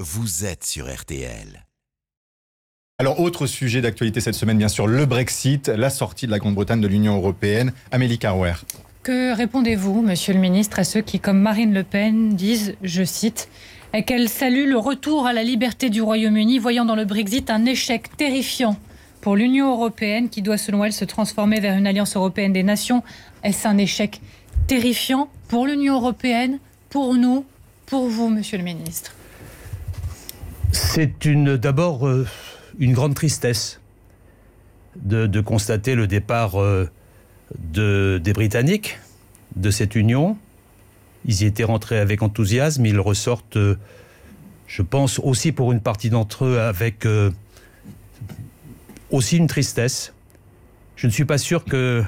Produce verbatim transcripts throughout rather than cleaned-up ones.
vous êtes sur R T L. Alors, autre sujet d'actualité cette semaine, bien sûr, le Brexit, la sortie de la Grande-Bretagne de l'Union européenne. Amélie Carrouer. Que répondez-vous, monsieur le ministre, à ceux qui, comme Marine Le Pen, disent, je cite, qu'elle salue le retour à la liberté du Royaume-Uni, voyant dans le Brexit un échec terrifiant pour l'Union européenne qui doit, selon elle, se transformer vers une alliance européenne des nations. Est-ce un échec terrifiant pour l'Union européenne, pour nous, pour vous, monsieur le ministre? C'est une, d'abord euh, une grande tristesse de, de constater le départ euh, de, des Britanniques de cette union. Ils y étaient rentrés avec enthousiasme, ils ressortent, euh, je pense, aussi pour une partie d'entre eux avec euh, aussi une tristesse. Je ne suis pas sûr que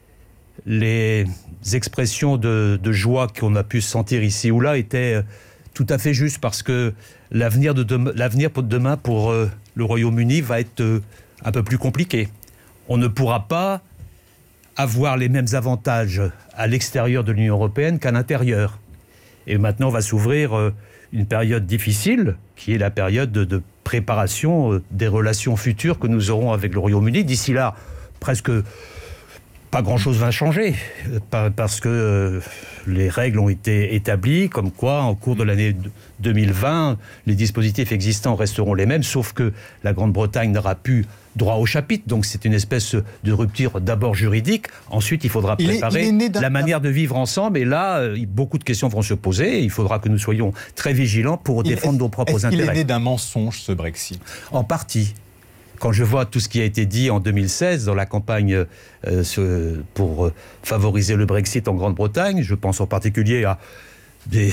les expressions de, de joie qu'on a pu sentir ici ou là étaient tout à fait justes, parce que l'avenir, de dem- l'avenir pour demain pour euh, le Royaume-Uni va être euh, un peu plus compliqué. On ne pourra pas avoir les mêmes avantages à l'extérieur de l'Union européenne qu'à l'intérieur. Et maintenant va s'ouvrir euh, une période difficile, qui est la période de, de préparation euh, des relations futures que nous aurons avec le Royaume-Uni. D'ici là, presque pas grand-chose va changer, parce que euh, les règles ont été établies, comme quoi, en cours de l'année deux mille vingt, les dispositifs existants resteront les mêmes, sauf que la Grande-Bretagne n'aura plus droit au chapitre. Donc c'est une espèce de rupture d'abord juridique. Ensuite, il faudra préparer il est, il est la manière de vivre ensemble. Et là, euh, beaucoup de questions vont se poser. Il faudra que nous soyons très vigilants pour il défendre est, nos propres est-ce intérêts. Il est né d'un mensonge, ce Brexit? En partie. Quand je vois tout ce qui a été dit en deux mille seize dans la campagne euh, ce, pour euh, favoriser le Brexit en Grande-Bretagne, je pense en particulier à des,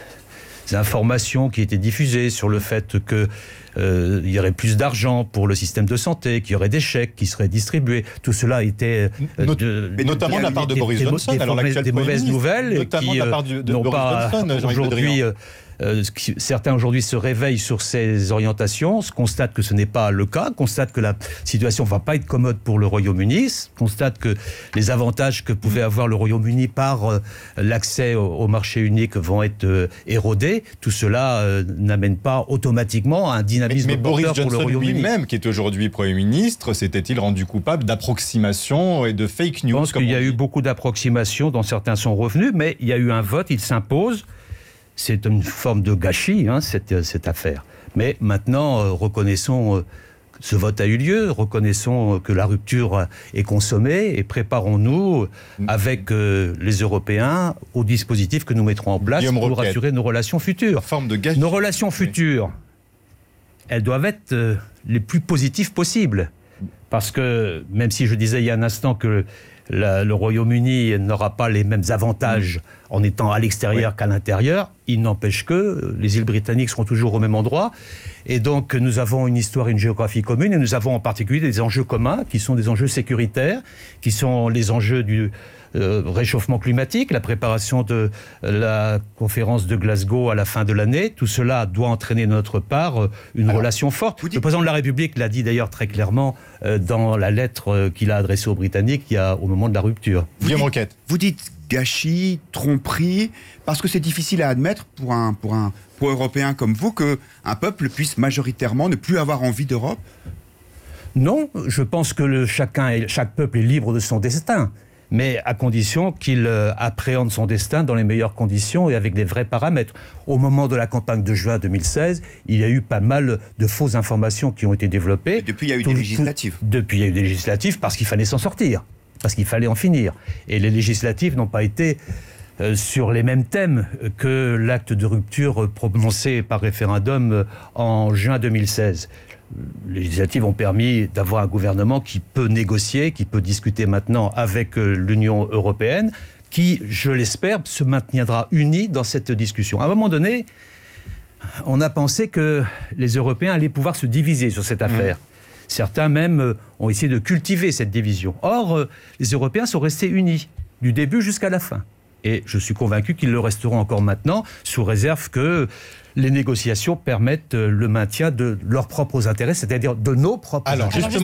des informations qui étaient diffusées sur le fait qu'il euh, y aurait plus d'argent pour le système de santé, qu'il y aurait des chèques qui seraient distribués. Tout cela était... Euh, Not- de, mais notamment de la part de Boris des, Johnson, des, alors l'actuel des mauvaises nouvelles notamment qui de la part de, de n'ont Boris pas Johnson, aujourd'hui... Euh, certains aujourd'hui se réveillent sur ces orientations, constatent que ce n'est pas le cas, constatent que la situation ne va pas être commode pour le Royaume-Uni, constatent que les avantages que pouvait avoir le Royaume-Uni par euh, l'accès au, au marché unique vont être euh, érodés. Tout cela euh, n'amène pas automatiquement un dynamisme mais, mais Boris pour Johnson le Royaume-Uni. lui-même, qui est aujourd'hui Premier ministre, s'était-il rendu coupable d'approximation et de fake news? Je pense qu'il y a dit. eu beaucoup d'approximations, dont certains sont revenus, mais il y a eu un vote, il s'impose. C'est une forme de gâchis, hein, cette, cette affaire. Mais maintenant, euh, reconnaissons euh, que ce vote a eu lieu, reconnaissons euh, que la rupture est consommée et préparons-nous, euh, avec euh, les Européens, au dispositif que nous mettrons en place Guillaume pour Roquette. assurer nos relations futures. Forme de gâchis. Nos relations futures, oui. Elles doivent être euh, les plus positives possibles. Parce que, même si je disais il y a un instant que La, le Royaume-Uni n'aura pas les mêmes avantages mmh. en étant à l'extérieur oui. qu'à l'intérieur, il n'empêche que les îles britanniques seront toujours au même endroit. Et donc nous avons une histoire et une géographie commune, et nous avons en particulier des enjeux communs qui sont des enjeux sécuritaires, qui sont les enjeux du euh, réchauffement climatique, la préparation de la conférence de Glasgow à la fin de l'année. Tout cela doit entraîner de notre part une Alors, relation forte. Dites... Le président de la République l'a dit d'ailleurs très clairement euh, dans la lettre euh, qu'il a adressée aux Britanniques il y a, au moment de la rupture. Vous Guillaume dites, Roquette. Vous dites gâchis, tromperie, parce que c'est difficile à admettre pour un, pour un pour Européen comme vous qu'un peuple puisse majoritairement ne plus avoir envie d'Europe? Non, je pense que le, chacun, chaque peuple est libre de son destin, mais à condition qu'il euh, appréhende son destin dans les meilleures conditions et avec des vrais paramètres. Au moment de la campagne de juin deux mille seize, il y a eu pas mal de fausses informations qui ont été développées. Et depuis, il y a eu tout, des législatives. Tout, depuis, il y a eu des législatives parce qu'il fallait s'en sortir, parce qu'il fallait en finir. Et les législatives n'ont pas été euh, sur les mêmes thèmes que l'acte de rupture prononcé par référendum euh, en juin deux mille seize. Les législatives ont permis d'avoir un gouvernement qui peut négocier, qui peut discuter maintenant avec l'Union européenne, qui, je l'espère, se maintiendra uni dans cette discussion. À un moment donné, on a pensé que les Européens allaient pouvoir se diviser sur cette affaire. Mmh. Certains même ont essayé de cultiver cette division. Or, les Européens sont restés unis, du début jusqu'à la fin. Et je suis convaincu qu'ils le resteront encore maintenant, sous réserve que les négociations permettent le maintien de leurs propres intérêts, c'est-à-dire de nos propres Alors, intérêts. justement,